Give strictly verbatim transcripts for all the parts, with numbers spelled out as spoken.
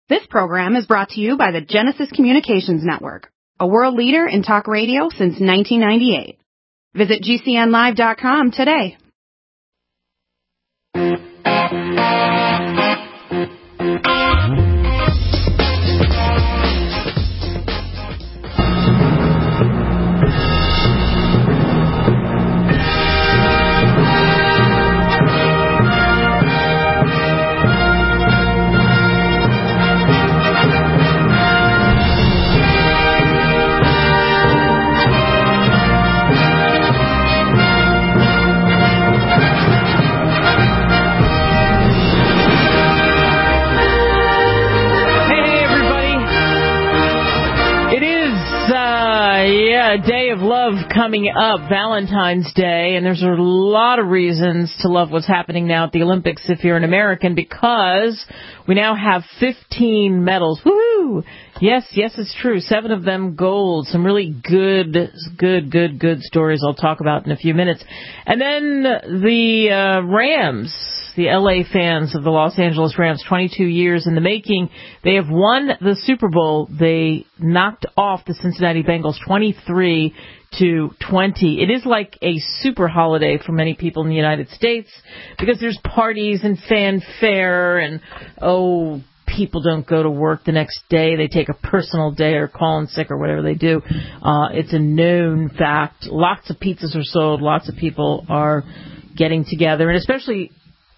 This program is brought to you by the Genesis Communications Network, a world leader in talk radio since nineteen ninety-eight. Visit G C N live dot com today. A day of love coming up, Valentine's Day, and there's a lot of reasons to love what's happening now at the Olympics if you're an American, because we now have fifteen medals. Woohoo! Yes, yes, it's true. Seven of them gold. Some really good, good, good, good stories I'll talk about in a few minutes. And then the uh, Rams, the L A fans of the Los Angeles Rams, twenty-two years in the making. They have won the Super Bowl. They knocked off the Cincinnati Bengals twenty-three to twenty. It is like a super holiday for many people in the United States because there's parties and fanfare and, oh, people don't go to work the next day. They take a personal day or call in sick or whatever they do. Uh, it's a known fact. Lots of pizzas are sold. Lots of people are getting together, and especially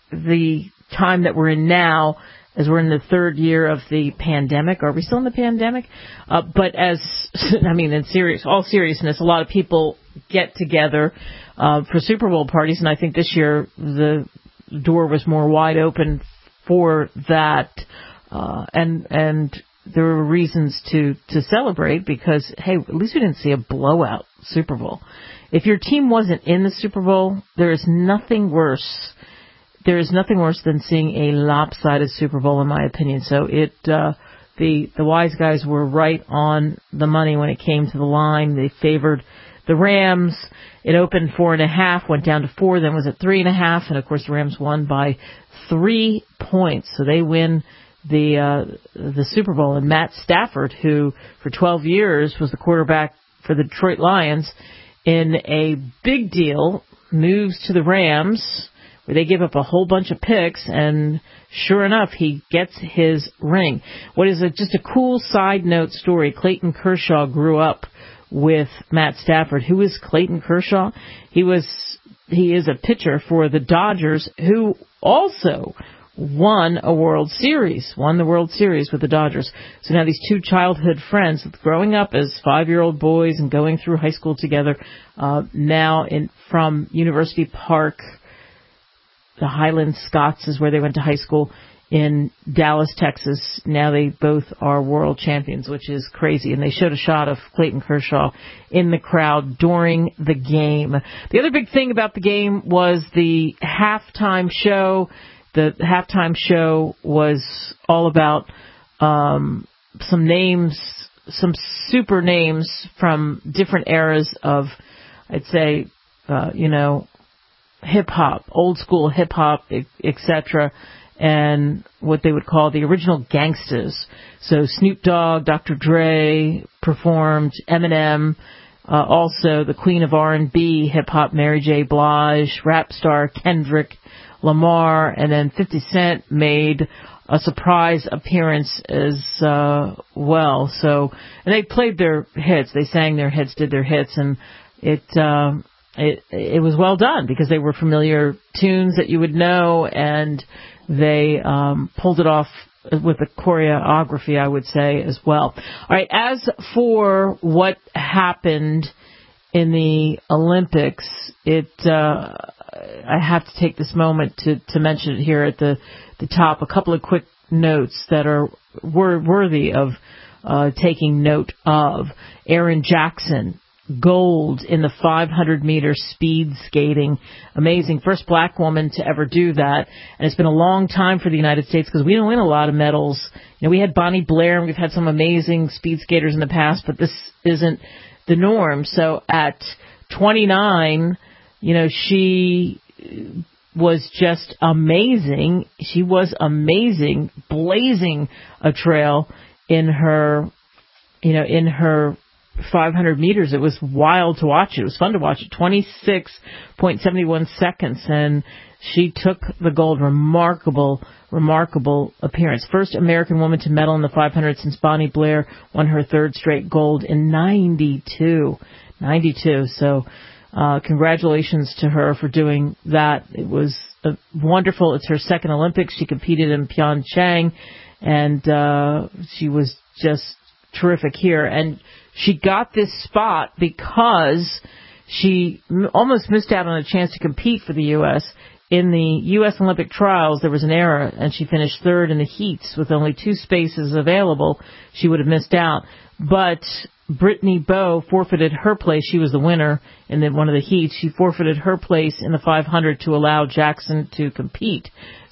the time that we're in now, as we're in the third year of the pandemic. Are we still in the pandemic? Uh, but as, I mean, in serious, all seriousness, a lot of people get together uh, for Super Bowl parties, and I think this year the door was more wide open for that, uh, and and there were reasons to, to celebrate because, hey, at least we didn't see a blowout Super Bowl. If your team wasn't in the Super Bowl, there is nothing worse There is nothing worse than seeing a lopsided Super Bowl, in my opinion. So it, uh, the the wise guys were right on the money when it came to the line. They favored the Rams. It opened four and a half, went down to four, then was at three and a half, and of course the Rams won by three points. So they win the uh, the Super Bowl. And Matt Stafford, who for twelve years was the quarterback for the Detroit Lions, in a big deal, moves to the Rams, where they give up a whole bunch of picks, and sure enough, he gets his ring. What is a, just a cool side note story, Clayton Kershaw grew up with Matt Stafford. Who is Clayton Kershaw? He was he is a pitcher for the Dodgers, who also won a World Series, won the World Series with the Dodgers. So now these two childhood friends, growing up as five-year-old boys and going through high school together, uh, now in from University Park, the Highland Scots is where they went to high school in Dallas, Texas. Now they both are world champions, which is crazy. And they showed a shot of Clayton Kershaw in the crowd during the game. The other big thing about the game was the halftime show. The halftime show was all about um, some names, some super names from different eras of, I'd say, uh, you know, hip-hop, old-school hip-hop, et cetera, and what they would call the original gangsters. So Snoop Dogg, Doctor Dre performed, Eminem, uh, also the queen of R and B, hip-hop, Mary J. Blige, rap star Kendrick Lamar, and then fifty Cent made a surprise appearance as uh, well. So, and they played their hits, they sang their hits, did their hits, and it... Uh, It, it was well done because they were familiar tunes that you would know, and they um, pulled it off with the choreography, I would say, as well. All right, as for what happened in the Olympics, it uh, I have to take this moment to, to mention it here at the, the top. A couple of quick notes that are wor- worthy of uh, taking note of. Erin Jackson, gold in the five hundred meter speed skating. Amazing. First black woman to ever do that. And it's been a long time for the United States because we don't win a lot of medals. You know, we had Bonnie Blair and we've had some amazing speed skaters in the past, but this isn't the norm. So at twenty-nine, you know, she was just amazing. She was amazing, blazing a trail in her, you know, in her five hundred meters. It was wild to watch it. It was fun to watch it. twenty-six point seven one seconds, and she took the gold. Remarkable, remarkable appearance. First American woman to medal in the five hundred since Bonnie Blair won her third straight gold in ninety-two. ninety-two. So, uh, congratulations to her for doing that. It was uh, wonderful. It's her second Olympics. She competed in Pyeongchang, and uh, she was just terrific here. And she got this spot because she m- almost missed out on a chance to compete for the U S In the U S Olympic trials, there was an error, and she finished third in the heats with only two spaces available. She would have missed out. But Brittany Bowe forfeited her place. She was the winner in the, one of the heats. She forfeited her place in the five hundred to allow Jackson to compete.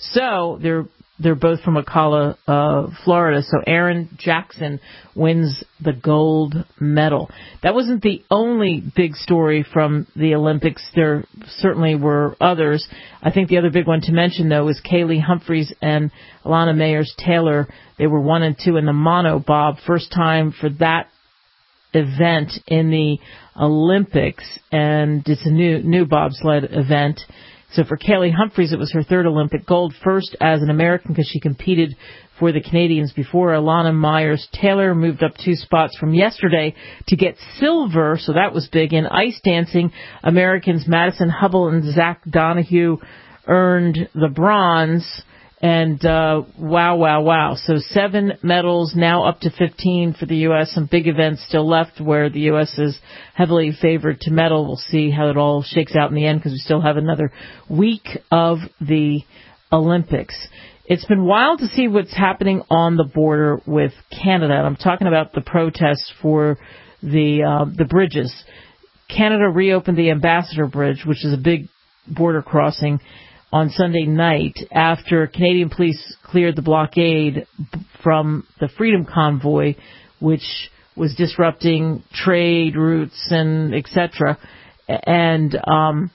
So they're they're both from Ocala, uh, Florida. So Erin Jackson wins the gold medal. That wasn't the only big story from the Olympics. There certainly were others. I think the other big one to mention, though, was Kaylee Humphreys and Alana Mayers-Taylor. They were one and two in the monobob. First time for that event in the Olympics, and it's a new new bobsled event. So for Kaylee Humphreys, it was her third Olympic gold, first as an American because she competed for the Canadians before. Alana Myers-Taylor moved up two spots from yesterday to get silver, so that was big. In ice dancing, Americans Madison Hubble and Zach Donahue earned the bronze. And uh, wow, wow, wow. So seven medals, now up to fifteen for the U S Some big events still left where the U S is heavily favored to medal. We'll see how it all shakes out in the end because we still have another week of the Olympics. It's been wild to see what's happening on the border with Canada. And I'm talking about the protests for the uh, the bridges. Canada reopened the Ambassador Bridge, which is a big border crossing, on Sunday night after Canadian police cleared the blockade from the Freedom Convoy, which was disrupting trade routes and et cetera. And um,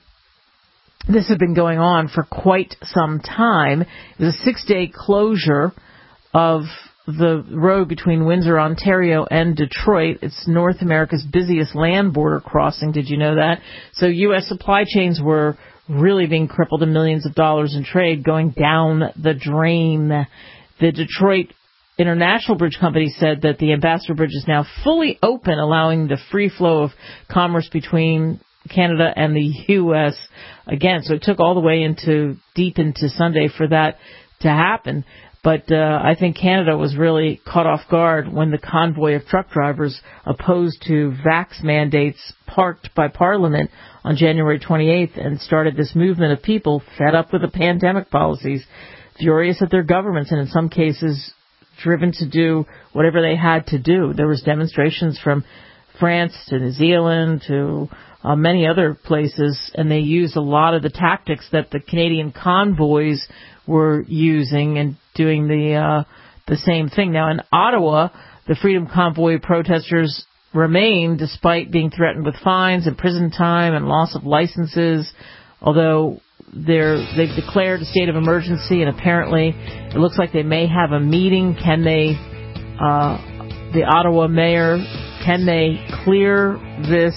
this had been going on for quite some time. It was a six-day closure of the road between Windsor, Ontario, and Detroit. It's North America's busiest land border crossing. Did you know that? So U S supply chains were really being crippled, and millions of dollars in trade going down the drain. The Detroit International Bridge Company said that the Ambassador Bridge is now fully open, allowing the free flow of commerce between Canada and the U S again. So it took all the way into deep into Sunday for that to happen. But uh, I think Canada was really caught off guard when the convoy of truck drivers opposed to vax mandates parked by Parliament on January twenty-eighth and started this movement of people fed up with the pandemic policies, furious at their governments, and in some cases driven to do whatever they had to do. There was demonstrations from France to New Zealand to uh, many other places, and they used a lot of the tactics that the Canadian convoys were using and doing the uh, the same thing. Now, in Ottawa, the Freedom Convoy protesters remain despite being threatened with fines and prison time and loss of licenses, although they're, they've declared a state of emergency, and apparently it looks like they may have a meeting. Can they, uh, the Ottawa mayor, can they clear this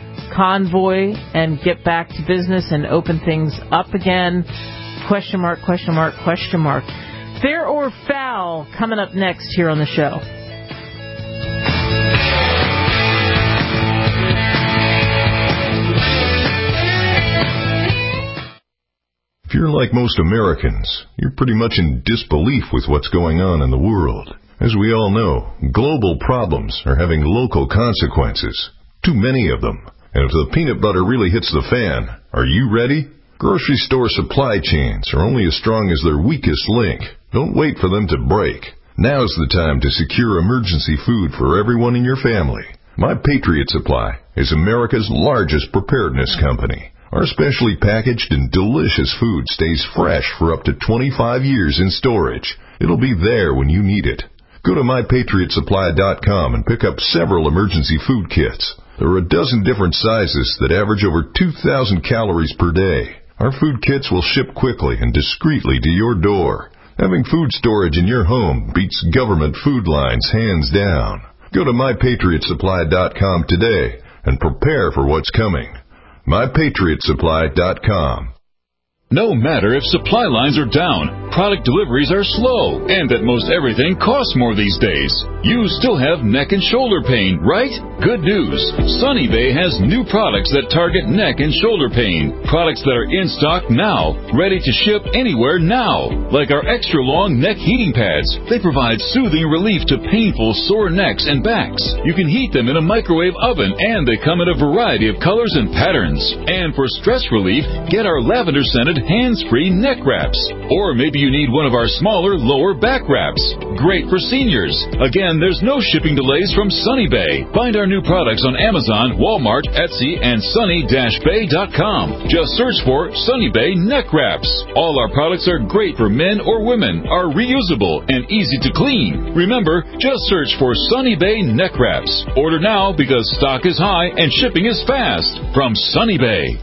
convoy and get back to business and open things up again? Question mark, question mark, question mark. Fair or foul, coming up next here on the show. If you're like most Americans, you're pretty much in disbelief with what's going on in the world. As we all know, global problems are having local consequences. Too many of them. And if the peanut butter really hits the fan, are you ready? Grocery store supply chains are only as strong as their weakest link. Don't wait for them to break. Now's the time to secure emergency food for everyone in your family. My Patriot Supply is America's largest preparedness company. Our specially packaged and delicious food stays fresh for up to twenty-five years in storage. It'll be there when you need it. Go to my patriot supply dot com and pick up several emergency food kits. There are a dozen different sizes that average over two thousand calories per day. Our food kits will ship quickly and discreetly to your door. Having food storage in your home beats government food lines hands down. Go to my patriot supply dot com today and prepare for what's coming. my patriot supply dot com. No matter if supply lines are down, product deliveries are slow, and that most everything costs more these days, you still have neck and shoulder pain, right? Good news. Sunny Bay has new products that target neck and shoulder pain. Products that are in stock now, ready to ship anywhere now. Like our extra long neck heating pads. They provide soothing relief to painful sore necks and backs. You can heat them in a microwave oven, and they come in a variety of colors and patterns. And for stress relief, get our lavender scented hands-free neck wraps. Or maybe you need one of our smaller lower back wraps. Great for seniors. Again, there's no shipping delays from Sunny Bay. Find our new products on Amazon, Walmart, Etsy, and sunny dash bay dot com. Just search for Sunny Bay neck wraps. All our products are great for men or women, are reusable, and easy to clean. Remember, just search for Sunny Bay neck wraps. Order now because stock is high and shipping is fast. From Sunny Bay.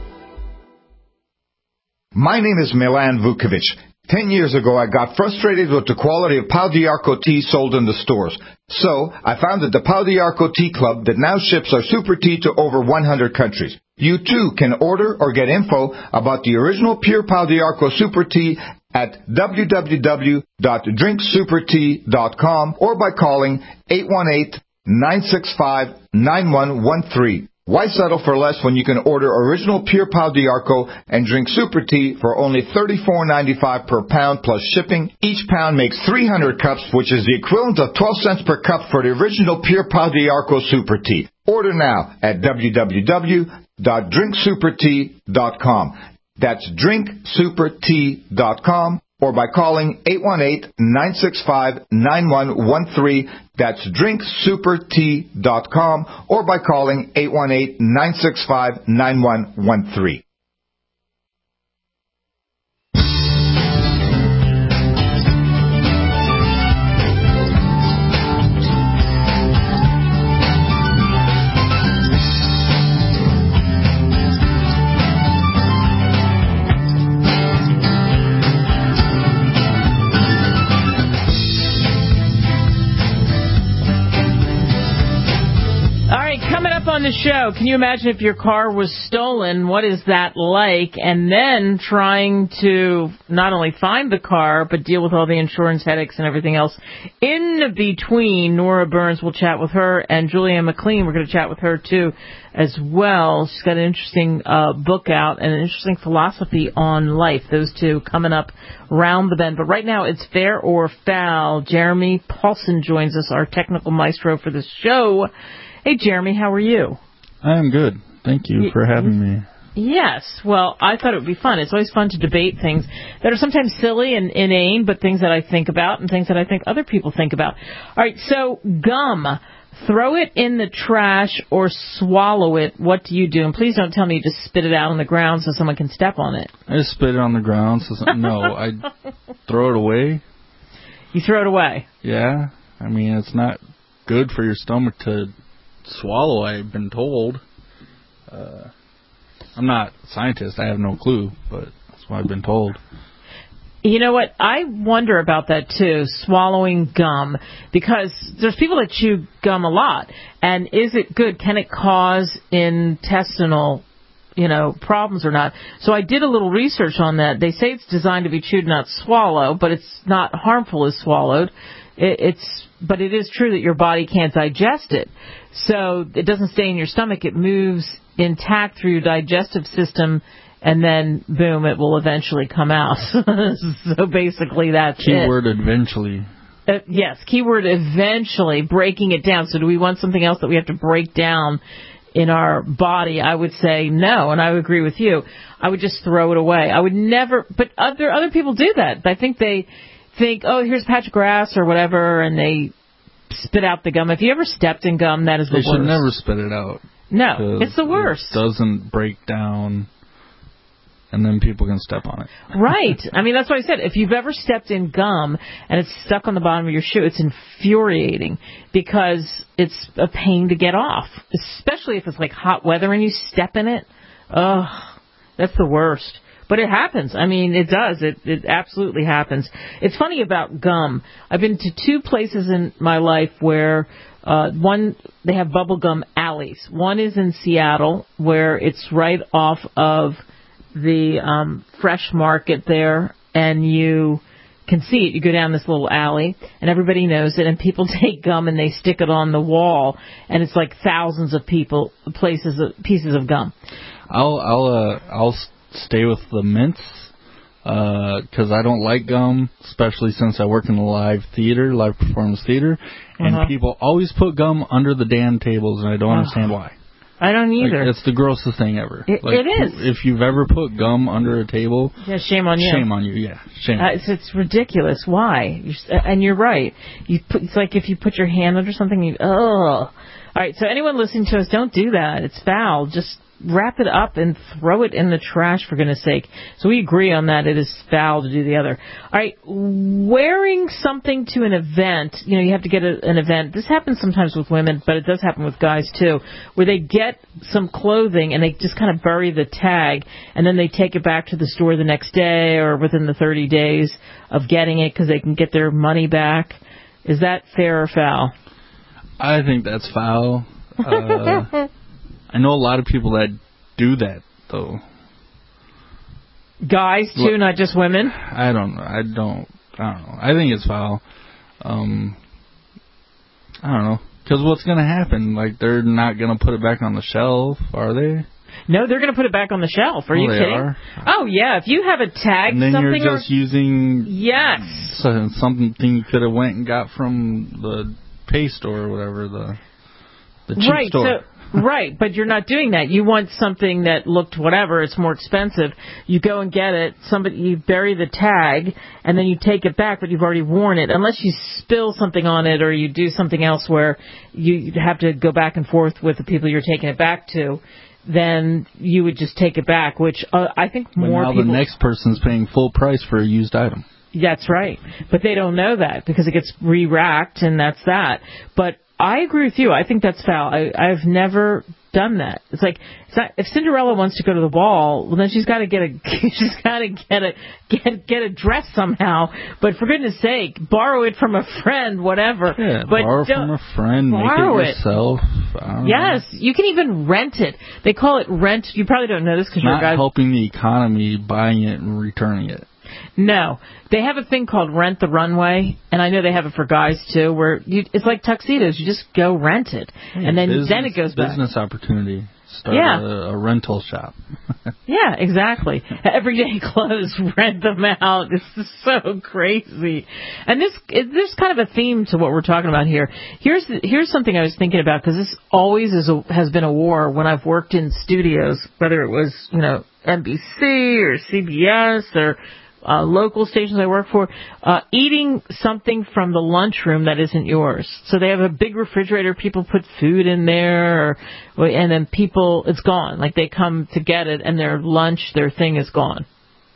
My name is Milan Vukovic. Ten years ago, I got frustrated with the quality of Pau d'Arco tea sold in the stores. So, I founded the Pau d'Arco Tea Club that now ships our super tea to over one hundred countries. You too can order or get info about the original pure Pau d'Arco super tea at w w w dot drink super tea dot com or by calling eight one eight, nine six five, nine one one three. Why settle for less when you can order original pure Pau d'Arco and drink super tea for only thirty-four ninety-five per pound plus shipping? Each pound makes three hundred cups, which is the equivalent of twelve cents per cup for the original pure Pau d'Arco super tea. Order now at w w w dot drink super tea dot com. That's drink super tea dot com or by calling eight one eight, nine six five, nine one one three. That's drink super tea dot com or by calling eight one eight, nine six five, nine one one three. On the show, can you imagine if your car was stolen? What is that like? And then trying to not only find the car, but deal with all the insurance headaches and everything else. In between, Nora Burns will chat with her, and Julianne McLean, we're going to chat with her too as well. She's got an interesting uh, book out and an interesting philosophy on life. Those two coming up round the bend. But right now, it's fair or foul. Jeremy Paulson joins us, our technical maestro for this show. Hey, Jeremy, how are you? I am good. Thank you for having me. Yes. Well, I thought it would be fun. It's always fun to debate things that are sometimes silly and inane, but things that I think about and things that I think other people think about. All right, so gum. Throw it in the trash or swallow it. What do you do? And please don't tell me you just spit it out on the ground so someone can step on it. I just spit it on the ground. So some, no, I throw it away. You throw it away? Yeah. I mean, it's not good for your stomach to swallow, I've been told. Uh, I'm not a scientist. I have no clue, but that's what I've been told. You know what? I wonder about that, too, swallowing gum, because there's people that chew gum a lot. And is it good? Can it cause intestinal, you know, problems or not? So I did a little research on that. They say it's designed to be chewed, not swallow, but it's not harmful as swallowed. It, it's, but it is true that your body can't digest it. So it doesn't stay in your stomach. It moves intact through your digestive system, and then, boom, it will eventually come out. So basically that's Keyword it. eventually. Uh, yes, keyword eventually, breaking it down. So do we want something else that we have to break down in our body? I would say no, and I would agree with you. I would just throw it away. I would never, but other other people do that. I think they think, oh, here's a patch of grass or whatever, and they spit out the gum. If you ever stepped in gum, that is the they worst. They should never spit it out. No, it's the worst. It doesn't break down, and then people can step on it. Right. I mean, that's what I said. If you've ever stepped in gum and it's stuck on the bottom of your shoe, it's infuriating because it's a pain to get off, especially if it's like hot weather and you step in it. Ugh, that's the worst. But it happens. I mean, it does. It it absolutely happens. It's funny about gum. I've been to two places in my life where uh, one, they have bubble gum alleys. One is in Seattle, where it's right off of the um, Fresh Market there, and you can see it. You go down this little alley, and everybody knows it, and people take gum and they stick it on the wall, and it's like thousands of people, places, of, pieces of gum. I'll I'll uh, I'll stay with the mints because uh, I don't like gum, especially since I work in the live theater, live performance theater, and uh-huh. people always put gum under the damn tables, and I don't uh-huh. understand why. I don't either. Like, it's the grossest thing ever. It, like, it is. If you've ever put gum under a table, yeah, shame on you. Shame on you. Yeah, shame. Uh, it's, it's ridiculous. Why? You're, and you're right. You put, it's like if you put your hand under something. You oh. All right. So anyone listening to us, don't do that. It's foul. Just wrap it up and throw it in the trash, for goodness sake. So we agree on that. It is foul to do the other. All right, wearing something to an event, you know, you have to get a, an event. This happens sometimes with women, but it does happen with guys too, where they get some clothing and they just kind of bury the tag, and then they take it back to the store the next day or within the thirty days of getting it because they can get their money back. Is that fair or foul? I think that's foul. Uh, I know a lot of people that do that, though. Guys, too, Look, not just women? I don't know. I don't, I don't know. I think it's foul. Um, I don't know. Because what's going to happen? Like, they're not going to put it back on the shelf, are they? No, they're going to put it back on the shelf. Are oh, you they kidding? Are? Oh, yeah. If you have a tag, and then something you're just or... using... Yes. Something you could have went and got from the pay store or whatever, the, the cheap right, store. So, right, but you're not doing that. You want something that looked whatever. It's more expensive. You go and get it. Somebody, you bury the tag, and then you take it back, but you've already worn it. Unless you spill something on it or you do something else where you have to go back and forth with the people you're taking it back to, then you would just take it back, which uh, I think but more now people... now the next person's paying full price for a used item. That's right. But they don't know that because it gets re-racked, and that's that. But I agree with you. I think that's foul. I, I've never done that. It's like it's not, if Cinderella wants to go to the ball, well then she's got to get a she's got to get a get get a dress somehow. But for goodness sake, borrow it from a friend, whatever. Yeah, but borrow from a friend, make it yourself. It. I don't yes, know. you can even rent it. They call it rent. You probably don't know this because you're a guy. Not helping the economy, buying it and returning it. No. They have a thing called Rent the Runway, and I know they have it for guys, too, where you, it's like tuxedos. You just go rent it, hey, and then, business, then it goes back. Business opportunity. Start yeah. a, a rental shop. Yeah, exactly. Everyday clothes, rent them out. This is so crazy. And this there's kind of a theme to what we're talking about here. Here's here's something I was thinking about, because this always is a, has been a war when I've worked in studios, whether it was, you know, N B C or C B S or Uh, local stations I work for, uh, eating something from the lunchroom that isn't yours. So they have a big refrigerator, people put food in there, or, and then people, it's gone. Like they come to get it, and their lunch, their thing is gone.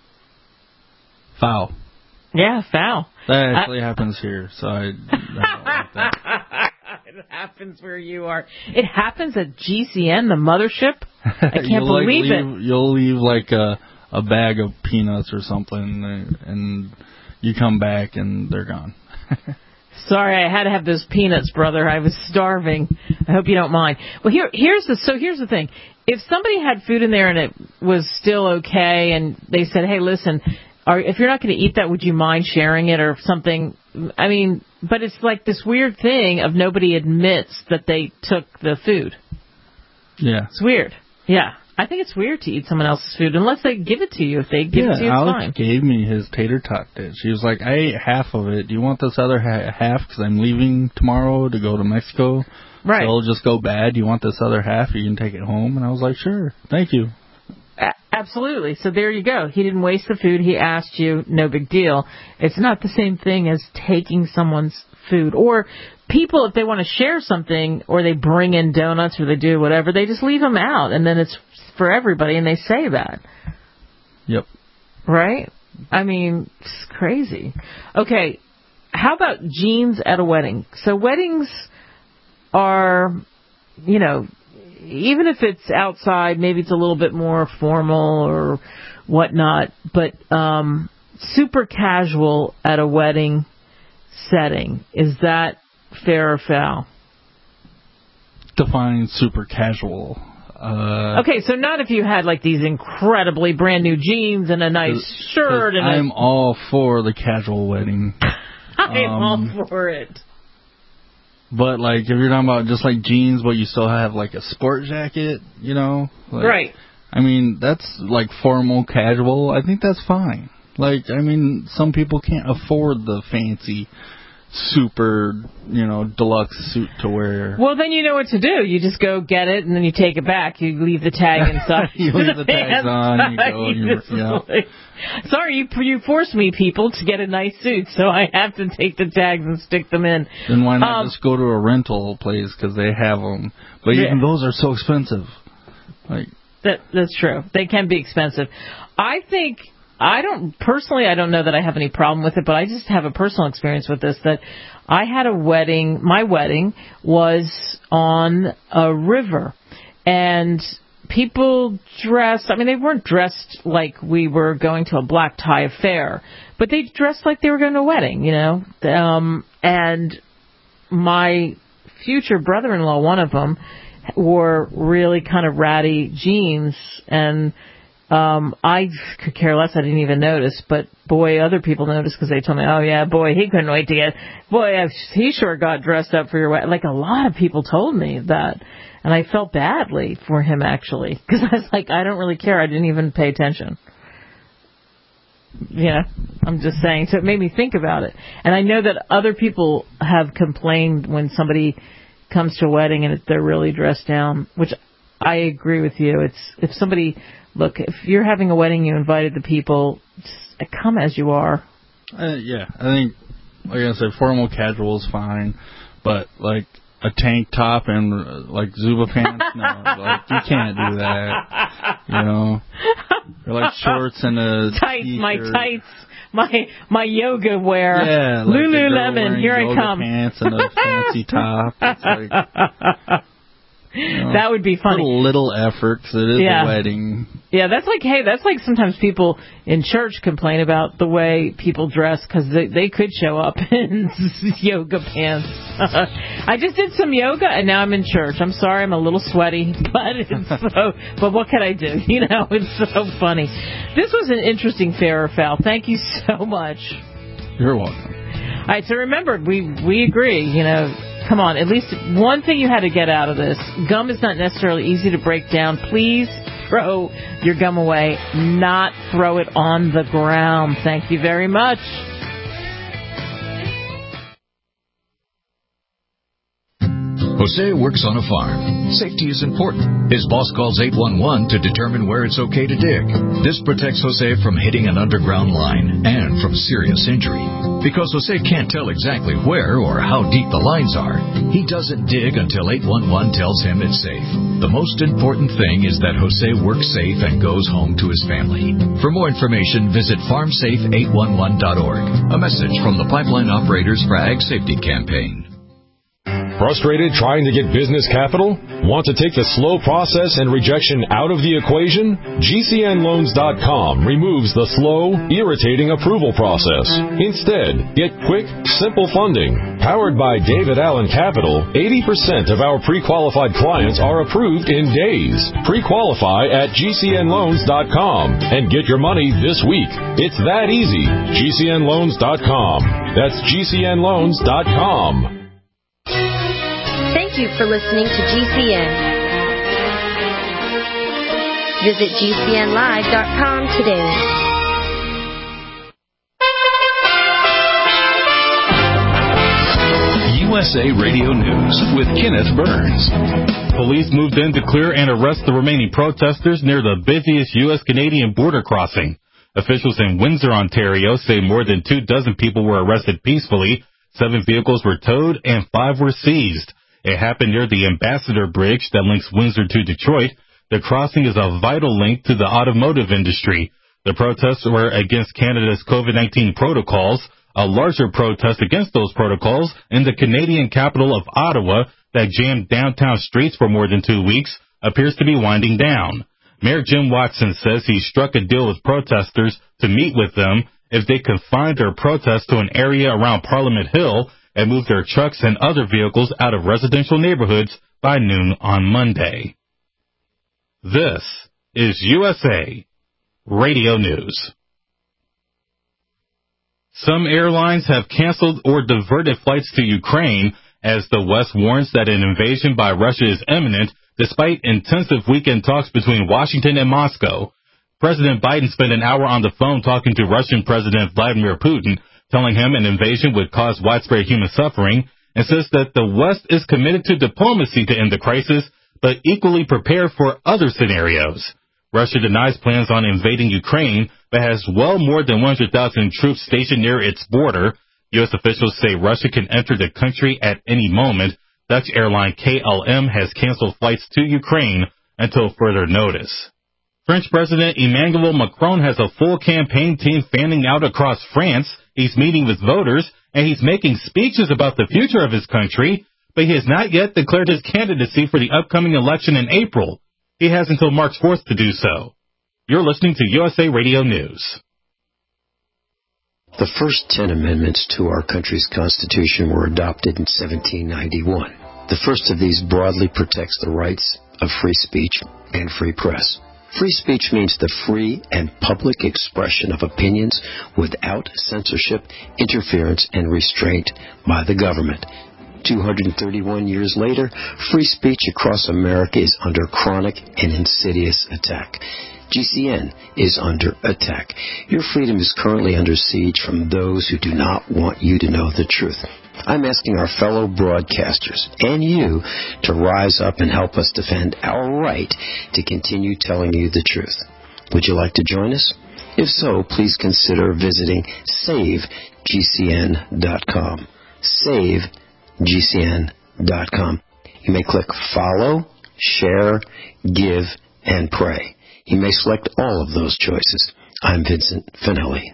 Foul. Yeah, foul. That actually I, happens here, so I, I don't like that. It happens where you are. It happens at G C N, the mothership. I can't believe like leave, it. You'll leave like a... a bag of peanuts or something, and you come back and they're gone. Sorry, I had to have those peanuts, brother. I was starving. I hope you don't mind. Well, here, here's the so here's the thing. If somebody had food in there and it was still okay, and they said, "Hey, listen, are, if you're not going to eat that, would you mind sharing it or something?" I mean, but it's like this weird thing of nobody admits that they took the food. Yeah, it's weird. Yeah. I think it's weird to eat someone else's food unless they give it to you. If they give yeah, it to you, it's Alex fine. gave me his tater tot dish. He was like, I ate half of it. Do you want this other ha- half? Because I'm leaving tomorrow to go to Mexico. Right. So it'll just go bad. Do you want this other half? You can take it home. And I was like, sure. Thank you. A- absolutely. So there you go. He didn't waste the food. He asked you. No big deal. It's not the same thing as taking someone's food. Or people, if they want to share something or they bring in donuts or they do whatever, they just leave them out. And then it's for everybody, and they say that. Yep. Right? I mean, it's crazy. Okay, how about jeans at a wedding? So weddings are, you know, even if it's outside, maybe it's a little bit more formal or whatnot. But um, super casual at a wedding setting, is that fair or foul? Define super casual. Uh, okay, so not if you had like these incredibly brand new jeans and a nice shirt. And I'm a... all for the casual wedding. I'm um, all for it. But like, if you're talking about just like jeans, but you still have like a sport jacket, you know, like, right? I mean, that's like formal casual. I think that's fine. Like, I mean, some people can't afford the fancy, super, you know, deluxe suit to wear. Well, then you know what to do. You just go get it, and then you take it back. You leave the tag inside. you leave the, the tags on. You go. And you, yeah. Like, sorry, you you forced me, people, to get a nice suit, so I have to take the tags and stick them in. Then why not um, just go to a rental place because they have them? But yeah. even those are so expensive. Like that. That's true. They can be expensive. I think. I don't, personally, I don't know that I have any problem with it, but I just have a personal experience with this, that I had a wedding, my wedding was on a river, and people dressed, I mean, they weren't dressed like we were going to a black tie affair, but they dressed like they were going to a wedding, you know, um, and my future brother-in-law, one of them, wore really kind of ratty jeans, and Um, I could care less. I didn't even notice, but boy, other people noticed because they told me, "Oh yeah, boy, he couldn't wait to get. Boy, he sure got dressed up for your wedding." Like a lot of people told me that, and I felt badly for him actually because I was like, I don't really care. I didn't even pay attention. Yeah, I'm just saying. So it made me think about it, and I know that other people have complained when somebody comes to a wedding and they're really dressed down, which I agree with you. It's if somebody. Look, if you're having a wedding, you invited the people, just come as you are. Uh, yeah, I think, like I said, formal casual is fine, but like a tank top and uh, like Zuba pants, no, like you can't do that. You know, or like shorts and a tights, t-shirt. my tights, my my yoga wear. Yeah, like Lululemon. Here I come. Pants and a fancy top. It's like. You know, that would be funny. Little, little effort, because it is yeah. a wedding. Yeah, that's like, hey, that's like sometimes people in church complain about the way people dress, because they, they could show up in yoga pants. I just did some yoga, and now I'm in church. I'm sorry, I'm a little sweaty, but it's so, but what can I do? You know, it's so funny. This was an interesting Fair or Foul. Thank you so much. You're welcome. All right, so remember, we, we agree, you know, come on, at least one thing you had to get out of this. Gum is not necessarily easy to break down. Please throw your gum away, not throw it on the ground. Thank you very much. Jose works on a farm. Safety is important. His boss calls eight one one to determine where it's okay to dig. This protects Jose from hitting an underground line and from serious injury. Because Jose can't tell exactly where or how deep the lines are, he doesn't dig until eight one one tells him it's safe. The most important thing is that Jose works safe and goes home to his family. For more information, visit farm safe eight one one dot org. A message from the Pipeline Operators for Ag Safety Campaign. Frustrated trying to get business capital? Want to take the slow process and rejection out of the equation? G C N loans dot com removes the slow, irritating approval process. Instead, get quick, simple funding. Powered by David Allen Capital, eighty percent of our pre-qualified clients are approved in days. Pre-qualify at G C N loans dot com and get your money this week. It's that easy. G C N loans dot com. That's G C N loans dot com. Thank you for listening to G C N. Visit G C N live dot com today. U S A Radio News with Kenneth Burns. Police moved in to clear and arrest the remaining protesters near the busiest U S Canadian border crossing. Officials in Windsor, Ontario say more than two dozen people were arrested peacefully. Seven vehicles were towed and five were seized. It happened near the Ambassador Bridge that links Windsor to Detroit. The crossing is a vital link to the automotive industry. The protests were against Canada's COVID nineteen protocols. A larger protest against those protocols in the Canadian capital of Ottawa that jammed downtown streets for more than two weeks appears to be winding down. Mayor Jim Watson says he struck a deal with protesters to meet with them if they confined their protest to an area around Parliament Hill and moved their trucks and other vehicles out of residential neighborhoods by noon on Monday. This is U S A Radio News. Some airlines have canceled or diverted flights to Ukraine as the West warns that an invasion by Russia is imminent, despite intensive weekend talks between Washington and Moscow. President Biden spent an hour on the phone talking to Russian President Vladimir Putin, telling him an invasion would cause widespread human suffering, and says that the West is committed to diplomacy to end the crisis, but equally prepared for other scenarios. Russia denies plans on invading Ukraine, but has well more than one hundred thousand troops stationed near its border. U S officials say Russia can enter the country at any moment. Dutch airline K L M has canceled flights to Ukraine until further notice. French President Emmanuel Macron has a full campaign team fanning out across France. He's meeting with voters, and he's making speeches about the future of his country, but he has not yet declared his candidacy for the upcoming election in April. He has until March fourth to do so. You're listening to U S A Radio News. The first ten amendments to our country's Constitution were adopted in seventeen ninety-one. The first of these broadly protects the rights of free speech and free press. Free speech means the free and public expression of opinions without censorship, interference, and restraint by the government. two hundred thirty-one years later, free speech across America is under chronic and insidious attack. G C N is under attack. Your freedom is currently under siege from those who do not want you to know the truth. I'm asking our fellow broadcasters and you to rise up and help us defend our right to continue telling you the truth. Would you like to join us? If so, please consider visiting save G C N dot com. save G C N dot com. You may click follow, share, give, and pray. You may select all of those choices. I'm Vincent Finelli.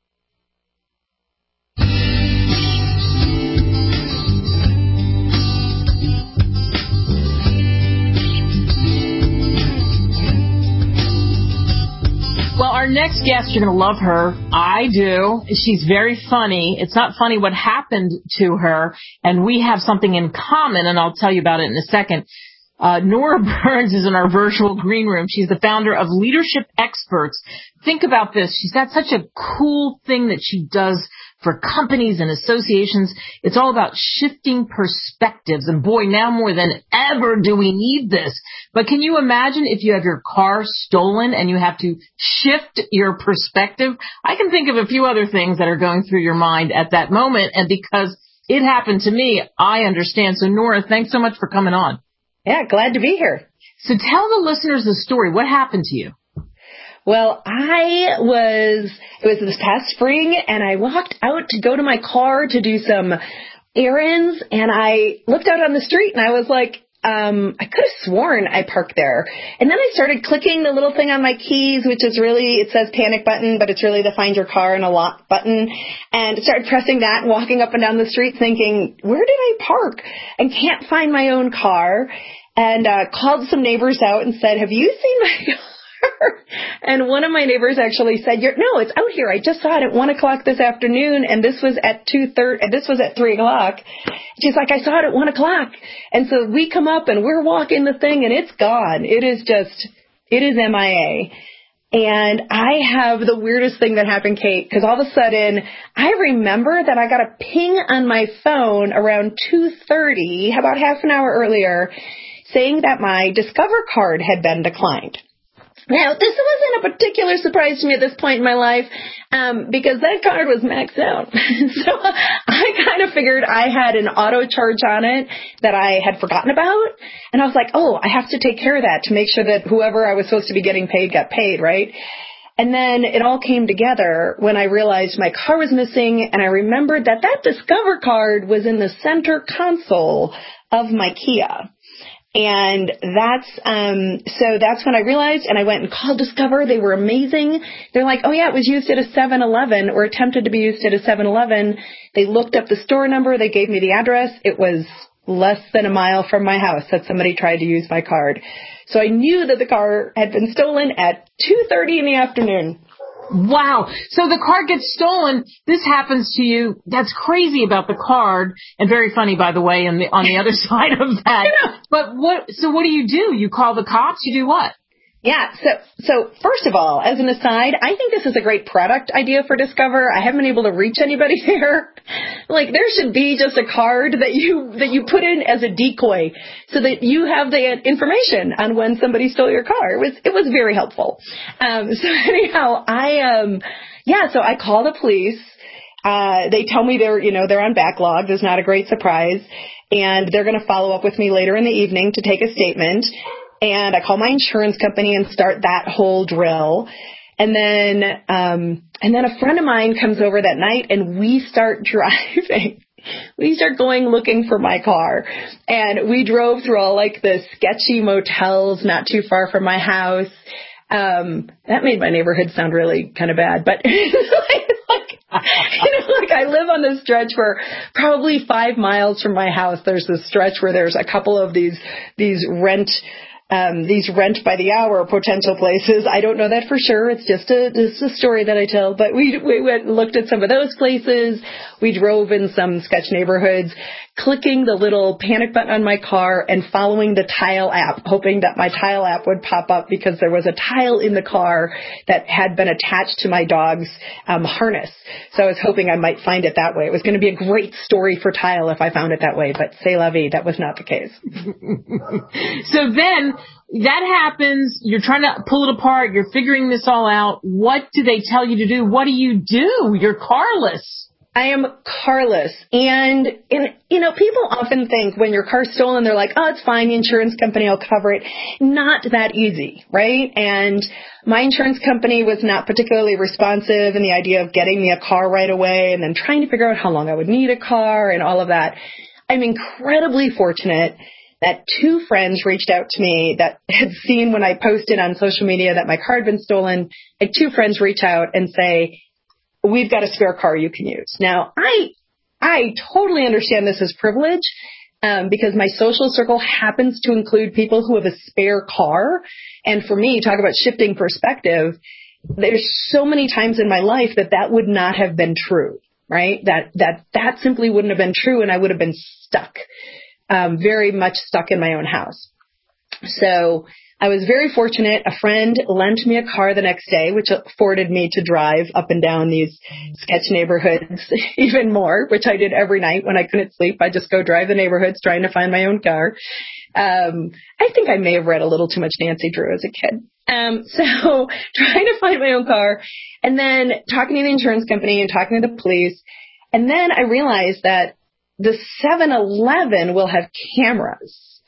Well, our next guest, you're going to love her. I do. She's very funny. It's not funny what happened to her, and we have something in common, and I'll tell you about it in a second. Uh, Nora Burns is in our virtual green room. She's the founder of Leadership Experts. Think about this. She's got such a cool thing that she does for companies and associations. It's all about shifting perspectives. And boy, now more than ever do we need this. But can you imagine if you have your car stolen and you have to shift your perspective? I can think of a few other things that are going through your mind at that moment. And because it happened to me, I understand. So Nora, thanks so much for coming on. Yeah, glad to be here. So tell the listeners the story. What happened to you? Well, I was, it was this past spring, and I walked out to go to my car to do some errands, and I looked out on the street, and I was like, um, I could have sworn I parked there. And then I started clicking the little thing on my keys, which is really, it says panic button, but it's really the find your car and a lock button. And started pressing that and walking up and down the street thinking, where did I park? And can't find my own car. And uh, called some neighbors out and said, have you seen my car? And one of my neighbors actually said, You're, no, it's out here. I just saw it at one o'clock this afternoon, and this was at two thirty, and this was at three o'clock. She's like, I saw it at one o'clock. And so we come up, and we're walking the thing, and it's gone. It is just, it is M I A. And I have the weirdest thing that happened, Kate, because all of a sudden, I remember that I got a ping on my phone around two thirty, about half an hour earlier, saying that my Discover card had been declined. Now, this wasn't a particular surprise to me at this point in my life, um, because that card was maxed out. So I kind of figured I had an auto charge on it that I had forgotten about. And I was like, oh, I have to take care of that to make sure that whoever I was supposed to be getting paid got paid, right? And then it all came together when I realized my car was missing, and I remembered that that Discover card was in the center console of my Kia. And that's, um, so that's when I realized, and I went and called Discover. They were amazing. They're like, oh yeah, it was used at a seven eleven or attempted to be used at a seven eleven. They looked up the store number. They gave me the address. It was less than a mile from my house that somebody tried to use my card. So I knew that the car had been stolen at two thirty in the afternoon. Wow. So the card gets stolen. This happens to you. That's crazy about the card. And very funny, by the way, on the, on the other side of that. But what, so what do you do? You call the cops? You do what? Yeah. So, so first of all, as an aside, I think this is a great product idea for Discover. I haven't been able to reach anybody here. Like, there should be just a card that you, that you put in as a decoy so that you have the information on when somebody stole your car. It was, it was very helpful. Um, so anyhow, I, um, yeah, so I call the police. Uh, they tell me they're, you know, they're on backlog. There's not a great surprise. And they're going to follow up with me later in the evening to take a statement. And I call my insurance company and start that whole drill. And then, um, and then a friend of mine comes over that night and we start driving. We start going looking for my car. And we drove through all like the sketchy motels not too far from my house. Um, that made my neighborhood sound really kind of bad, but like, you know, like I live on this stretch where probably five miles from my house, there's this stretch where there's a couple of these, these rent Um, these rent by the hour potential places. I don't know that for sure. It's just a, it's a story that I tell, but we, we went and looked at some of those places. We drove in some sketch neighborhoods, clicking the little panic button on my car and following the Tile app, hoping that my Tile app would pop up because there was a tile in the car that had been attached to my dog's um, harness. So I was hoping I might find it that way. It was going to be a great story for Tile if I found it that way, but c'est la vie, that was not the case. So then, that happens, you're trying to pull it apart, you're figuring this all out. What do they tell you to do? What do you do? You're carless. I am carless. And, and, you know, people often think when your car's stolen, they're like, oh, it's fine, the insurance company will cover it. Not that easy, right? And my insurance company was not particularly responsive in the idea of getting me a car right away and then trying to figure out how long I would need a car and all of that. I'm incredibly fortunate that two friends reached out to me that had seen when I posted on social media that my car had been stolen. And two friends reach out and say, we've got a spare car you can use. Now, I I totally understand this as privilege um, because my social circle happens to include people who have a spare car. And for me, talk about shifting perspective, there's so many times in my life that that would not have been true, right? That that that simply wouldn't have been true, and I would have been stuck. Um, very much stuck in my own house. So I was very fortunate. A friend lent me a car the next day, which afforded me to drive up and down these sketch neighborhoods even more, which I did every night when I couldn't sleep. I just go drive the neighborhoods trying to find my own car. Um, I think I may have read a little too much Nancy Drew as a kid. Um, so trying to find my own car and then talking to the insurance company and talking to the police. And then I realized that the seven eleven will have cameras.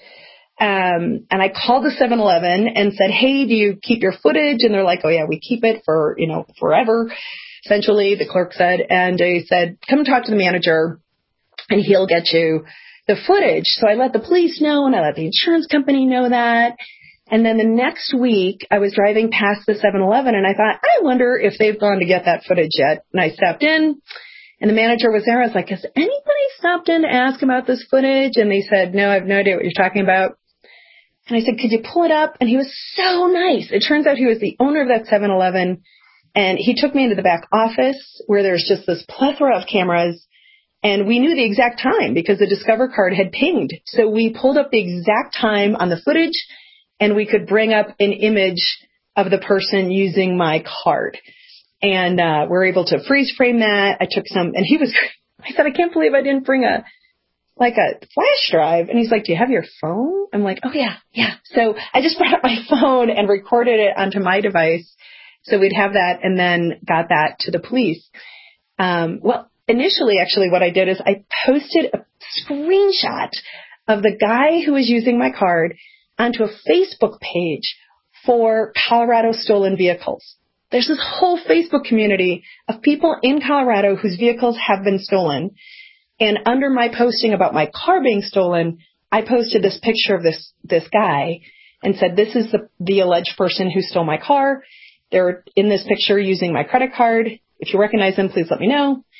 Um, and I called the seven eleven and said, hey, do you keep your footage? And they're like, oh yeah, we keep it for, you know, forever. Essentially, the clerk said, and they said, come talk to the manager and he'll get you the footage. So I let the police know and I let the insurance company know that. And then the next week I was driving past the seven eleven and I thought, I wonder if they've gone to get that footage yet. And I stepped in. And the manager was there. I was like, has anybody stopped in to ask about this footage? And they said, no, I have no idea what you're talking about. And I said, could you pull it up? And he was so nice. It turns out he was the owner of that seven eleven. And he took me into the back office where there's just this plethora of cameras. And we knew the exact time because the Discover card had pinged. So we pulled up the exact time on the footage and we could bring up an image of the person using my card. And uh we're able to freeze frame that. I took some, and he was, I said, I can't believe I didn't bring a, like a flash drive. And he's like, do you have your phone? I'm like, oh yeah, yeah. So I just brought up my phone and recorded it onto my device. So we'd have that and then got that to the police. Um, well, initially, actually, what I did is I posted a screenshot of the guy who was using my card onto a Facebook page for Colorado stolen vehicles. There's this whole Facebook community of people in Colorado whose vehicles have been stolen. And under my posting about my car being stolen, I posted this picture of this, this guy and said, this is the, the alleged person who stole my car. They're in this picture using my credit card. If you recognize them, please let me know.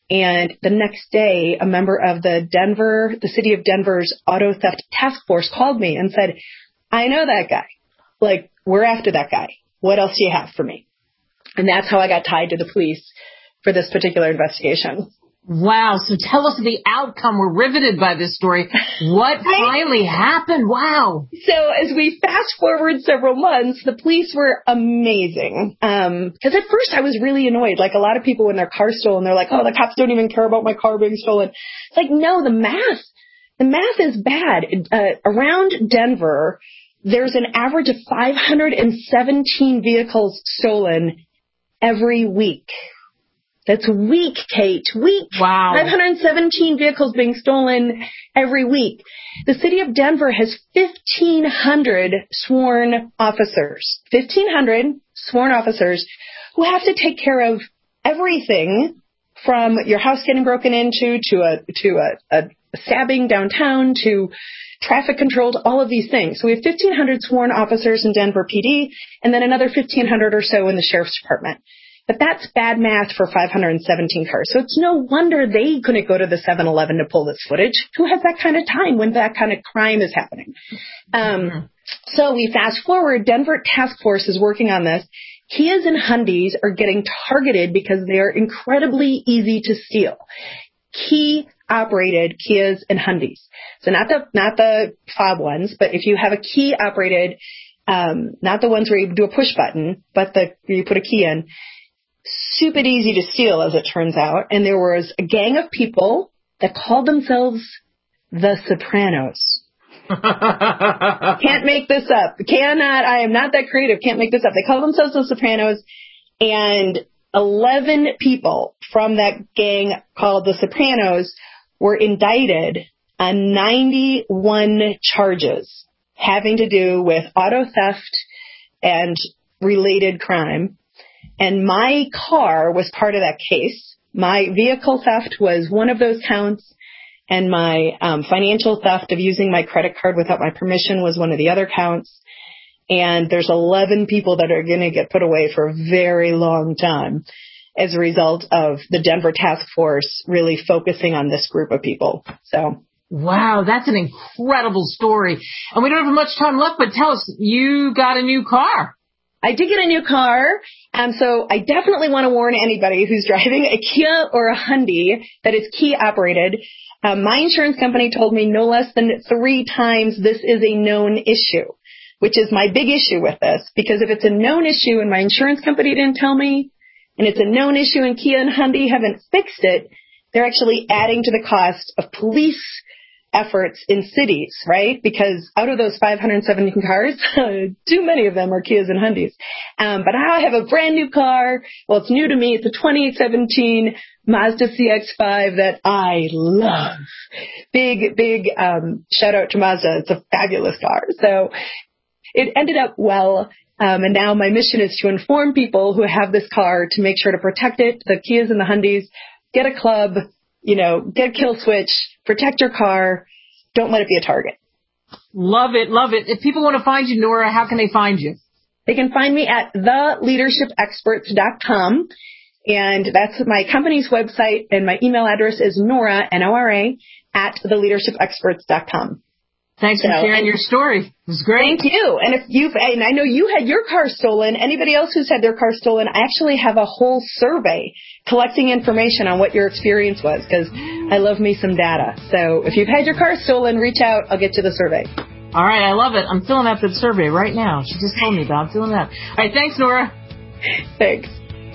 And the next day, a member of the Denver, the city of Denver's auto theft task force called me and said, I know that guy. Like, we're after that guy. What else do you have for me? And that's how I got tied to the police for this particular investigation. Wow. So tell us the outcome. We're riveted by this story. What finally happened? Wow. So as we fast forward several months, the police were amazing. Um, cause at first I was really annoyed. Like a lot of people when their car's stolen, they're like, oh, the cops don't even care about my car being stolen. It's like, no, the math, the math is bad. Uh, around Denver, there's an average of five hundred seventeen vehicles stolen every week. That's week, Kate. Week. Wow. five hundred seventeen vehicles being stolen every week. The city of Denver has fifteen hundred sworn officers. fifteen hundred sworn officers who have to take care of everything from your house getting broken into to a, to a, a stabbing downtown to traffic control to all of these things. So we have fifteen hundred sworn officers in Denver P D and then another fifteen hundred or so in the sheriff's department. But that's bad math for five hundred seventeen cars. So it's no wonder they couldn't go to the seven eleven to pull this footage. Who has that kind of time when that kind of crime is happening? Um, so we fast forward. Denver Task Force is working on this. Kias and Hyundais are getting targeted because they are incredibly easy to steal. Key operated Kias and Hyundais. So not the not the fob ones, but if you have a key operated, um, not the ones where you do a push button, but the you put a key in. Super easy to steal, as it turns out. And there was a gang of people that called themselves the Sopranos. Can't make this up. Cannot. I am not that creative. Can't make this up. They call themselves the Sopranos. And eleven people from that gang called the Sopranos were indicted on ninety-one charges having to do with auto theft and related crime. And my car was part of that case. My vehicle theft was one of those counts, and my um, financial theft of using my credit card without my permission was one of the other counts. And there's eleven people that are going to get put away for a very long time as a result of the Denver Task Force really focusing on this group of people. So. Wow, that's an incredible story. And we don't have much time left, but tell us, you got a new car. I did get a new car, um, so I definitely want to warn anybody who's driving a Kia or a Hyundai that is key operated. Um, my insurance company told me no less than three times this is a known issue, which is my big issue with this, because if it's a known issue and my insurance company didn't tell me, and it's a known issue and Kia and Hyundai haven't fixed it, they're actually adding to the cost of police efforts in cities, right? Because out of those five hundred seventeen cars, too many of them are Kias and Hyundais. Um, but I have a brand new car. Well, it's new to me. It's a twenty seventeen Mazda C X five that I love. Big, big um, shout out to Mazda. It's a fabulous car. So it ended up well. Um, and now my mission is to inform people who have this car to make sure to protect it, the Kias and the Hyundais, get a club, you know, get a kill switch, protect your car. Don't let it be a target. Love it. Love it. If people want to find you, Nora, how can they find you? They can find me at the leadership experts dot com. And that's my company's website. And my email address is Nora, N O R A, at the leadership experts dot com. Thanks for so, sharing your story. It was great. Thank you. And if you've, and I know you had your car stolen, anybody else who's had their car stolen, I actually have a whole survey collecting information on what your experience was, because I love me some data. So if you've had your car stolen, reach out. I'll get you the survey. All right. I love it. I'm filling out the survey right now. She just told me about filling it out. All right. Thanks, Nora. Thanks.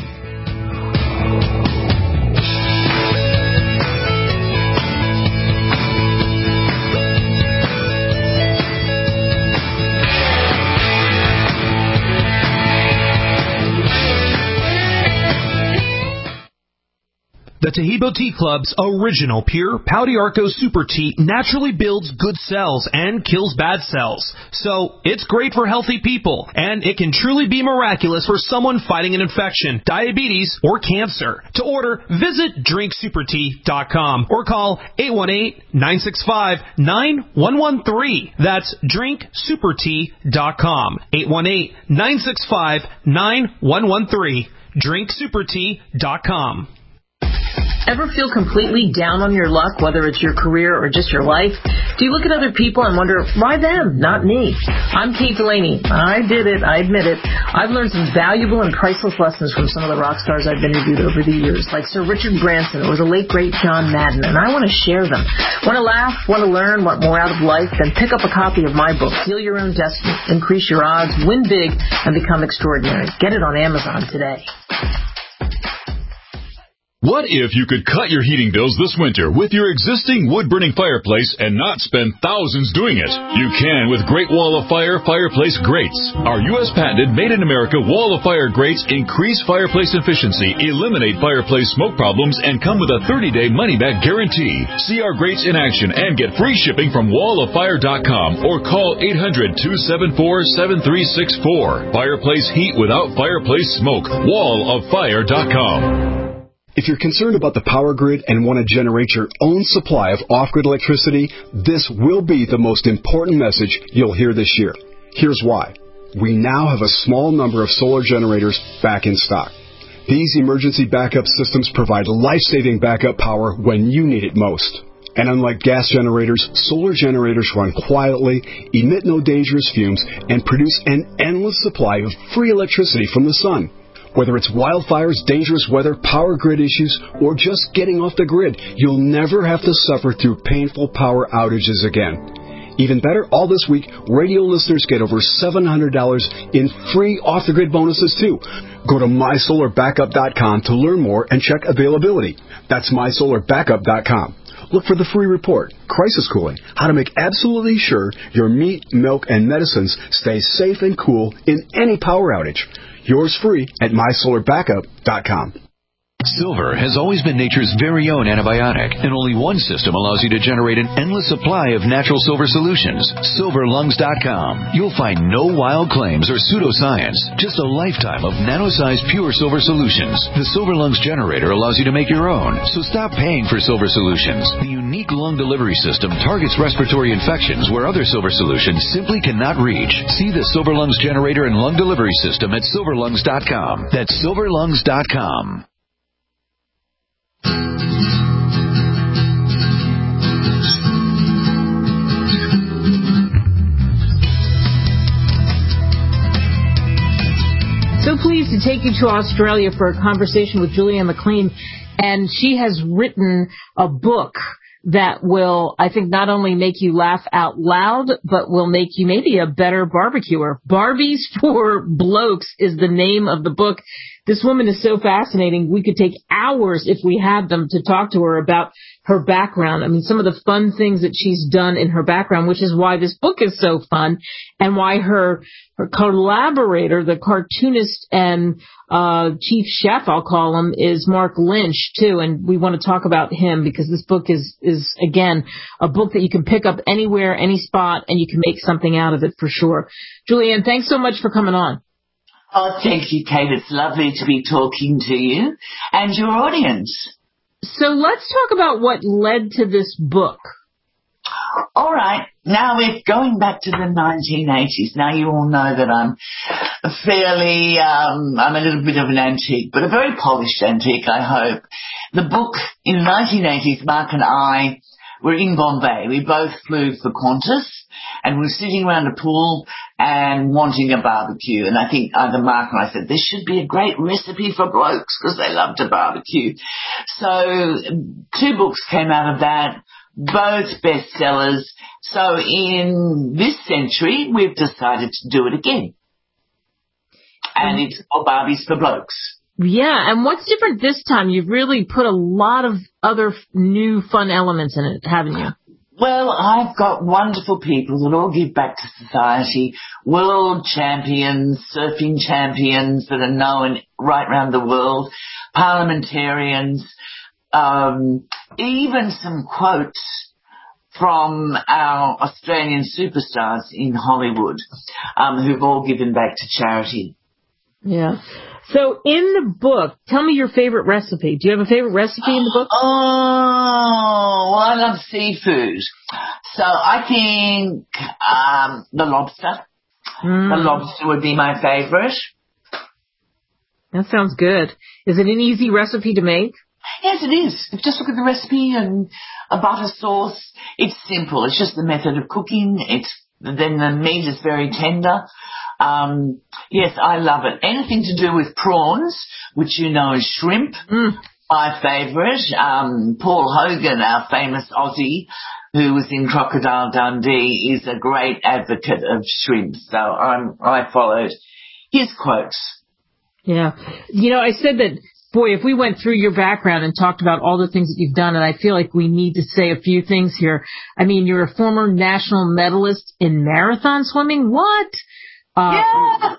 The Taheebo Tea Club's original pure Pau d'Arco Super Tea naturally builds good cells and kills bad cells. So, it's great for healthy people, and it can truly be miraculous for someone fighting an infection, diabetes, or cancer. To order, visit drink super tea dot com or call eight one eight, nine six five, nine one one three. That's drink super tea dot com. eight one eight, nine six five, nine one one three. drink super tea dot com. Ever feel completely down on your luck, whether it's your career or just your life? Do you look at other people and wonder, why them, not me? I'm Kate Delaney. I did it. I admit it. I've learned some valuable and priceless lessons from some of the rock stars I've interviewed over the years, like Sir Richard Branson or the late, great John Madden, and I want to share them. Want to laugh, want to learn, want more out of life? Then pick up a copy of my book, Heal Your Own Destiny, Increase Your Odds, Win Big, and Become Extraordinary. Get it on Amazon today. What if you could cut your heating bills this winter with your existing wood-burning fireplace and not spend thousands doing it? You can with Great Wall of Fire Fireplace Grates. Our U S patented made-in-America Wall of Fire grates increase fireplace efficiency, eliminate fireplace smoke problems, and come with a thirty-day money-back guarantee. See our grates in action and get free shipping from wall of fire dot com or call eight hundred, two seven four, seven three six four. Fireplace heat without fireplace smoke. wall of fire dot com. If you're concerned about the power grid and want to generate your own supply of off-grid electricity, this will be the most important message you'll hear this year. Here's why. We now have a small number of solar generators back in stock. These emergency backup systems provide life-saving backup power when you need it most. And unlike gas generators, solar generators run quietly, emit no dangerous fumes, and produce an endless supply of free electricity from the sun. Whether it's wildfires, dangerous weather, power grid issues, or just getting off the grid, you'll never have to suffer through painful power outages again. Even better, all this week, radio listeners get over seven hundred dollars in free off-the-grid bonuses, too. Go to my solar backup dot com to learn more and check availability. That's my solar backup dot com. Look for the free report, Crisis Cooling, how to make absolutely sure your meat, milk, and medicines stay safe and cool in any power outage. Yours free at my solar backup dot com. Silver has always been nature's very own antibiotic, and only one system allows you to generate an endless supply of natural silver solutions. silver lungs dot com. You'll find no wild claims or pseudoscience, just a lifetime of nano-sized pure silver solutions. The Silver Lungs generator allows you to make your own, so stop paying for silver solutions. The unique lung delivery system targets respiratory infections where other silver solutions simply cannot reach. See the Silver Lungs generator and lung delivery system at silver lungs dot com. That's silver lungs dot com. So pleased to take you to Australia for a conversation with Julianne McLean, and she has written a book that will, I think, not only make you laugh out loud, but will make you maybe a better barbecuer. Barbies for Blokes is the name of the book. This woman is so fascinating. We could take hours, if we had them, to talk to her about her background. I mean, some of the fun things that she's done in her background, which is why this book is so fun, and why her her collaborator, the cartoonist and uh chief chef, I'll call him, is Mark Lynch, too. And we want to talk about him because this book is, is again, a book that you can pick up anywhere, any spot, and you can make something out of it for sure. Julianne, thanks so much for coming on. Oh, thank you, Kate. It's lovely to be talking to you and your audience. So let's talk about what led to this book. All right. Now we're going back to the nineteen eighties. Now you all know that I'm fairly, um, I'm a little bit of an antique, but a very polished antique, I hope. The book in the nineteen eighties, Mark and I were in Bombay. We both flew for Qantas and we were sitting around a pool and wanting a barbecue. And I think either Mark and I said, this should be a great recipe for blokes because they love to barbecue. So two books came out of that, both bestsellers. So in this century, we've decided to do it again. And it's called Barbies for Blokes. Yeah, and what's different this time? You've really put a lot of other new fun elements in it, haven't you? Well, I've got wonderful people that all give back to society, world champions, surfing champions that are known right around the world, parliamentarians, um, even some quotes from our Australian superstars in Hollywood, um, who've all given back to charity. Yeah. So in the book, tell me your favorite recipe. Do you have a favorite recipe in the book? Oh, well, I love seafood. So I think um, the lobster. Mm. The lobster would be my favorite. That sounds good. Is it an easy recipe to make? Yes, it is. Just look at the recipe and a butter sauce. It's simple. It's just the method of cooking. It's then the meat is very tender. Um, yes, I love it. Anything to do with prawns, which you know is shrimp. Mm. My favourite, um, Paul Hogan, our famous Aussie, who was in Crocodile Dundee, is a great advocate of shrimp. So I'm, I followed his quotes. Yeah. You know, I said that, boy, if we went through your background and talked about all the things that you've done, and I feel like we need to say a few things here. I mean, you're a former national medalist in marathon swimming. What? Uh, yeah.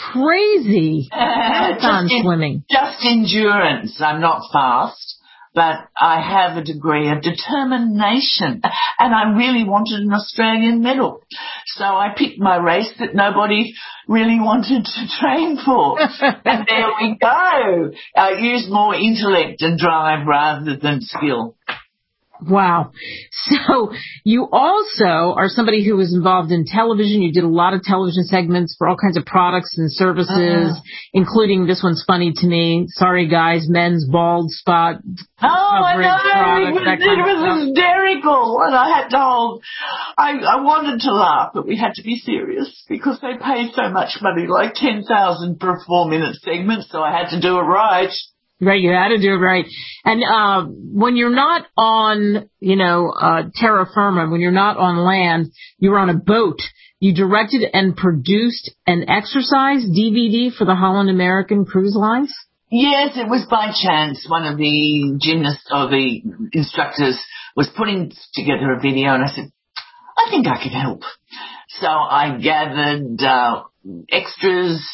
Crazy. Marathon just in, swimming. Just endurance. I'm not fast, but I have a degree of determination, and I really wanted an Australian medal. So I picked my race that nobody really wanted to train for. And there we go. I use more intellect and drive rather than skill. Wow. So you also are somebody who was involved in television. You did a lot of television segments for all kinds of products and services, uh-huh. including, this one's funny to me, sorry guys, men's bald spot. Oh, I know. Product, it was, it was hysterical. And I had to hold, I, I wanted to laugh, but we had to be serious because they paid so much money, like ten thousand per four minute segment. So I had to do it right. Right, you had to do it right. And uh when you're not on, you know, uh terra firma, when you're not on land, you were on a boat. You directed and produced an exercise D V D for the Holland American Cruise Lines? Yes, it was by chance. One of the gymnasts or the instructors was putting together a video, and I said, I think I could help. So I gathered uh extras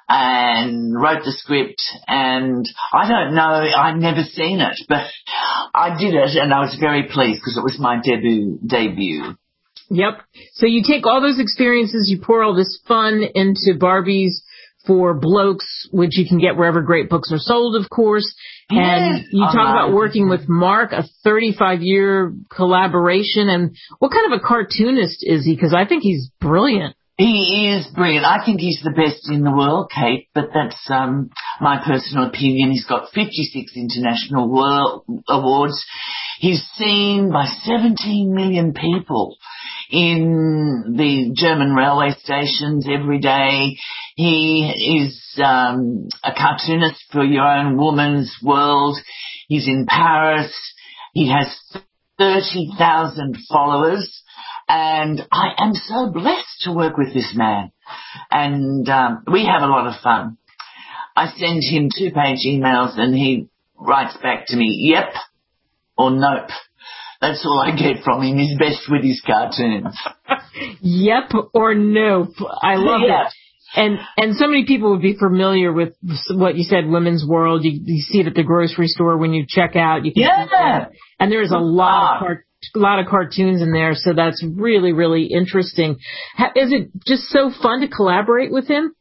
and wrote the script, and I don't know, I'd never seen it, but I did it, and I was very pleased because it was my debut. debut. Yep. So you take all those experiences, you pour all this fun into Barbies for Blokes, which you can get wherever great books are sold, of course. And yes. you talk right. about working with Mark, a thirty-five year collaboration. And what kind of a cartoonist is he? Because I think he's brilliant. He is brilliant. I think he's the best in the world, Kate, but that's um, my personal opinion. He's got fifty-six international world awards. He's seen by seventeen million people in the German railway stations every day. He is um, a cartoonist for Your Own Woman's World. He's in Paris. He has thirty thousand followers. And I am so blessed to work with this man. And um, we have a lot of fun. I send him two-page emails and he writes back to me, yep or nope. That's all I get from him. He's best with his cartoons. Yep or nope. I love yeah. it. And and so many people would be familiar with what you said, Women's World. You, you see it at the grocery store when you check out. You can yeah. And there's a lot of cartoons. A lot of cartoons in there, so that's really, really interesting. Is it just so fun to collaborate with him?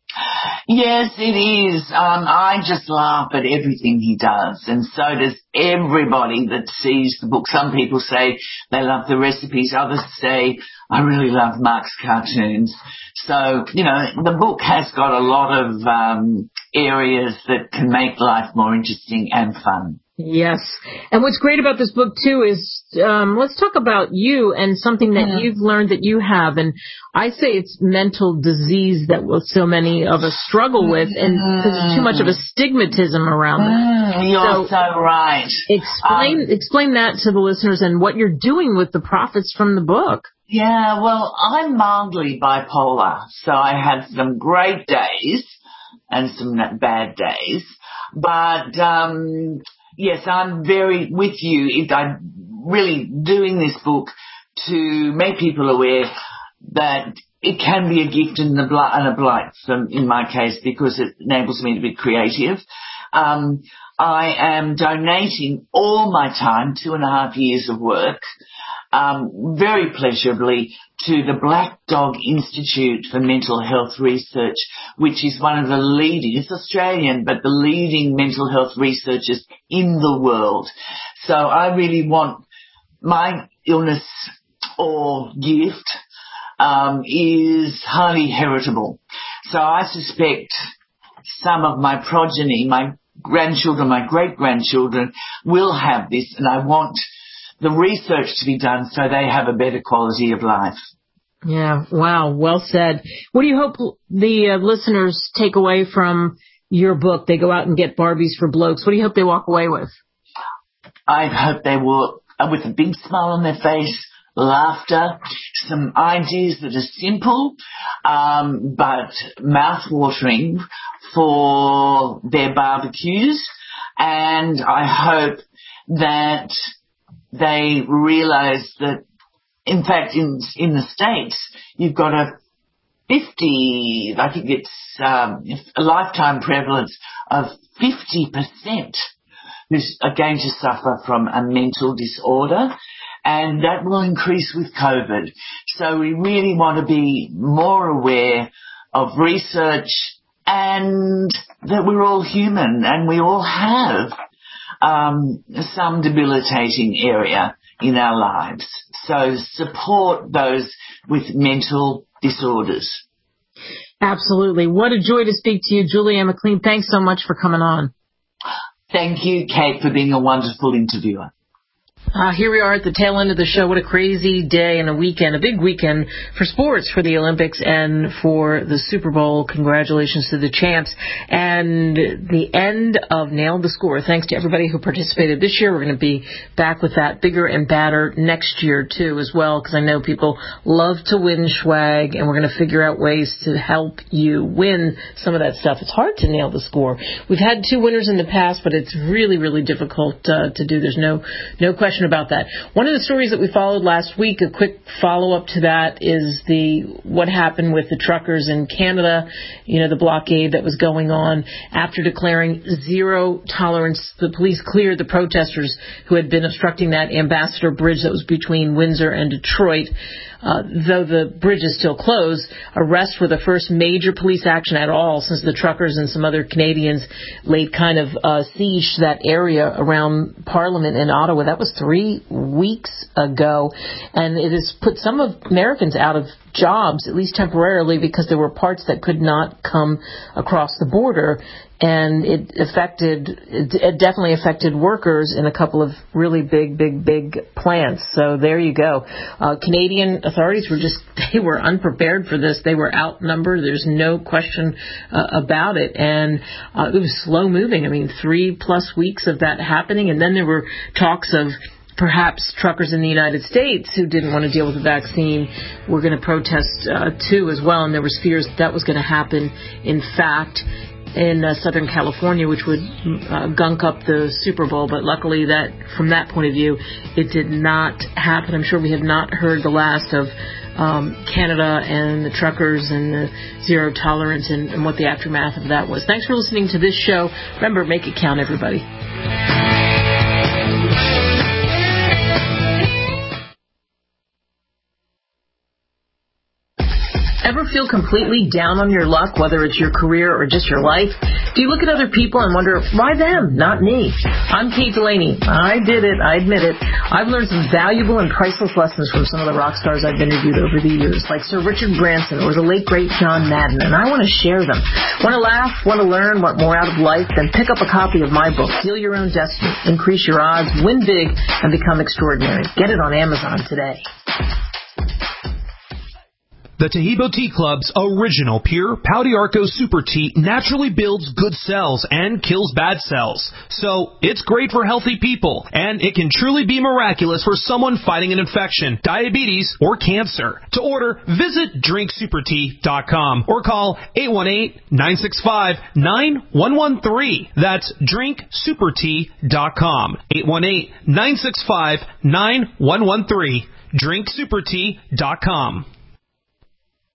Yes, it is. Um, I just laugh at everything he does, and so does everybody that sees the book. Some people say they love the recipes. Others say, I really love Mark's cartoons. So, you know, the book has got a lot of um, areas that can make life more interesting and fun. Yes. And what's great about this book, too, is um, let's talk about you and something that mm. you've learned that you have. And I say it's mental disease that so many of us struggle with, and because there's too much of a stigmatism around it. Mm, you're so, so right. Explain, um, explain that to the listeners and what you're doing with the profits from the book. Yeah, well, I'm mildly bipolar, so I have some great days and some bad days. But... um yes, I'm very with you. I'm really doing this book to make people aware that it can be a gift and a blight, and a blight in my case, because it enables me to be creative. Um, I am donating all my time, two and a half years of work, um, very pleasurably, to the Black Dog Institute for Mental Health Research, which is one of the leading, it's Australian, but the leading mental health researchers in the world. So I really want my illness or gift um, is highly heritable. So I suspect some of my progeny, my grandchildren, my great-grandchildren, will have this, and I want the research to be done so they have a better quality of life. Yeah, wow, well said. What do you hope the uh, listeners take away from your book? They go out and get Barbies for Blokes. What do you hope they walk away with? I hope they walk with a big smile on their face, laughter, some ideas that are simple um, but mouth-watering for their barbecues, and I hope that they realise that, in fact, in in the States, you've got a fifty, I think it's um, a lifetime prevalence of fifty percent who's are going to suffer from a mental disorder, and that will increase with COVID. So we really want to be more aware of research and that we're all human and we all have um, some debilitating area in our lives. So support those with mental disorders. Absolutely. What a joy to speak to you, Julianne McLean. Thanks so much for coming on. Thank you, Kate, for being a wonderful interviewer. Uh, here we are at the tail end of the show. What a crazy day and a weekend, a big weekend for sports, for the Olympics and for the Super Bowl. Congratulations to the champs. And the end of Nailed the Score. Thanks to everybody who participated this year. We're going to be back with that bigger and badder next year, too, as well, because I know people love to win swag, and we're going to figure out ways to help you win some of that stuff. It's hard to nail the score. We've had two winners in the past, but it's really, really difficult uh, to do. There's no, no question about that. One of the stories that we followed last week, a quick follow-up to that, is the what happened with the truckers in Canada, you know, the blockade that was going on. After declaring zero tolerance, the police cleared the protesters who had been obstructing that Ambassador Bridge that was between Windsor and Detroit. Uh, though the bridge is still closed, arrests were the first major police action at all since the truckers and some other Canadians laid kind of uh, siege to that area around Parliament in Ottawa. That was three weeks ago, and it has put some of Americans out of jobs, at least temporarily, because there were parts that could not come across the border, and it affected, it definitely affected workers in a couple of really big, big, big plants. So there you go. Uh, Canadian authorities were just, they were unprepared for this. They were outnumbered. There's no question uh, about it. And uh, it was slow moving. I mean, three plus weeks of that happening. And then there were talks of perhaps truckers in the United States who didn't want to deal with the vaccine were going to protest uh, too as well. And there was fears that, that was going to happen. In fact, in uh, Southern California, which would uh, gunk up the Super Bowl. But luckily, that from that point of view, it did not happen. I'm sure we have not heard the last of um, Canada and the truckers and the zero tolerance and, and what the aftermath of that was. Thanks for listening to this show. Remember, make it count, everybody. Ever feel completely down on your luck, whether it's your career or just your life? Do you look at other people and wonder, why them, not me? I'm Kate Delaney. I did it. I admit it. I've learned some valuable and priceless lessons from some of the rock stars I've interviewed over the years, like Sir Richard Branson or the late, great John Madden, and I want to share them. Want to laugh? Want to learn? Want more out of life? Then pick up a copy of my book, Heal Your Own Destiny, Increase Your Odds, Win Big, and Become Extraordinary. Get it on Amazon today. The Taheebo Tea Club's original pure Pau d'Arco Super Tea naturally builds good cells and kills bad cells. So it's great for healthy people, and it can truly be miraculous for someone fighting an infection, diabetes, or cancer. To order, visit drink super tea dot com or call eight one eight, nine six five, nine one one three. That's drink super tea dot com. eight one eight, nine six five, nine one one three. drink super tea dot com.